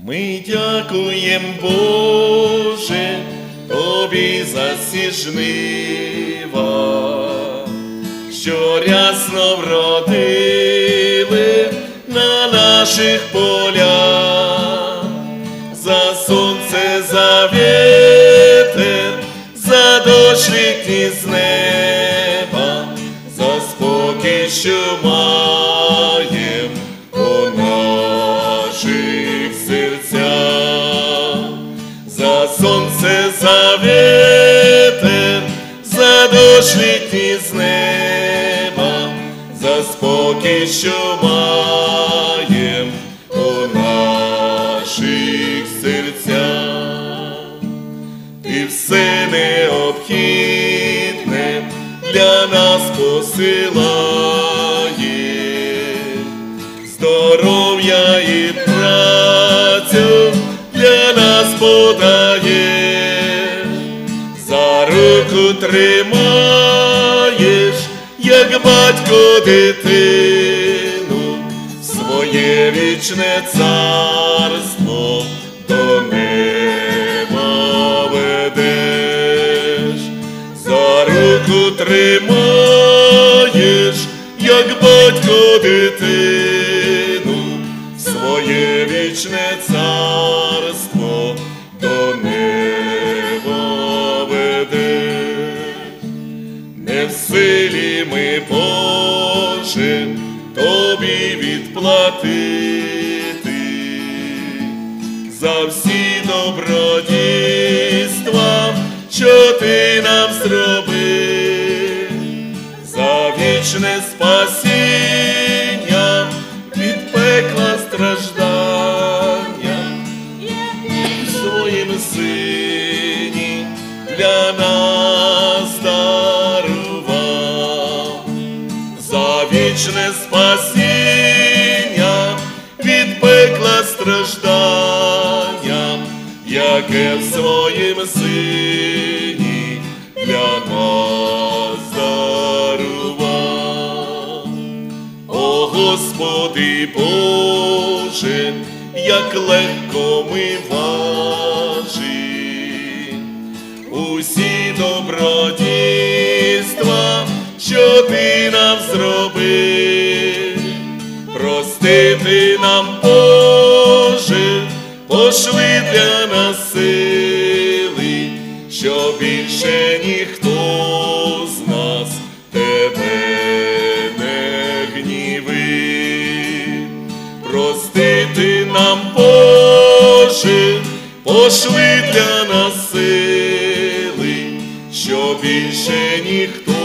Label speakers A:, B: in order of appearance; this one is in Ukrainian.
A: Ми дякуєм, Боже, Тобі за ці жнива, що рясно вродили на наших полях, за сонце, за вітер, за дощ літній з неба, за спокій, що маєм у наших серцях, за сонце, за вітер, за дощ літній з неба, за спокій, що маєм у наших серцях. Ти все необхідне для нас посилаєш, здоров'я і працю для нас подаєш, за руку тримаєш, як батько дитину, своє вічне царство до неба ведеш, за руку тримаєш, як батько дитину, своє вічне царство до неба ведеш. Не в силі ми, Боже, Тобі відплатити за всі добродійства, що Ти нам зробив, за вічне спасіння від пекла страждання, в своїм Сині для нас дарував, за вічне спасіння від пекла страждання, яке в своїм Сині для нас дарував. О Господи Боже, як легко ми важі усі добродійства, що Ти нам зробив, простити нам, Боже, пошли для нас сили, що більше ніхто з нас Тебе не гнівив. Простити нам, Боже, пошли для нас сили, що більше ніхто